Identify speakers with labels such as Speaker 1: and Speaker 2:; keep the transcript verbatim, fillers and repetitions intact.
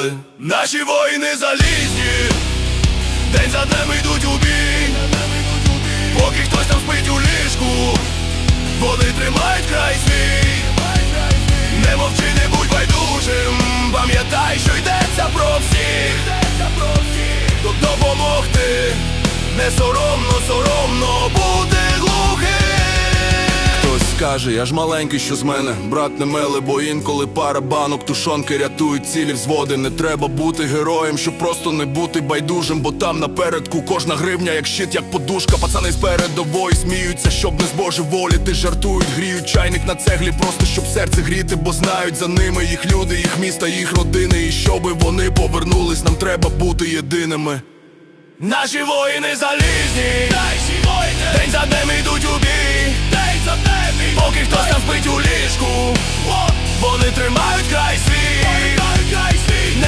Speaker 1: забули. Наші воїни залізні, день за днем йдуть у бій. Поки хтось там спить у ліжку, вони тримають край свій. Не мовчи, не будь байдужим, пам'ятай, що йдеться про всіх. Тут допомогти не соромно, соромно бути глухим. Хтось скаже, я ж маленький, що з мене брат не милий, бо інколи пара банок тушонки рятують цілі взводи. Не треба бути героєм, щоб просто не бути байдужим, бо там напередку кожна гривня як щит, як подушка. Пацани з передової сміються, щоб не збожеволіти. Жартують, гріють чайник на цеглі, просто щоб серце гріти, бо знають за ними їх люди, їх міста, їх родини. І щоби вони повернулись, нам треба бути єдиними. Наші воїни залізні, день за днем йдуть у бій. Поки хтось там спить у ліжку, вони тримають край свій.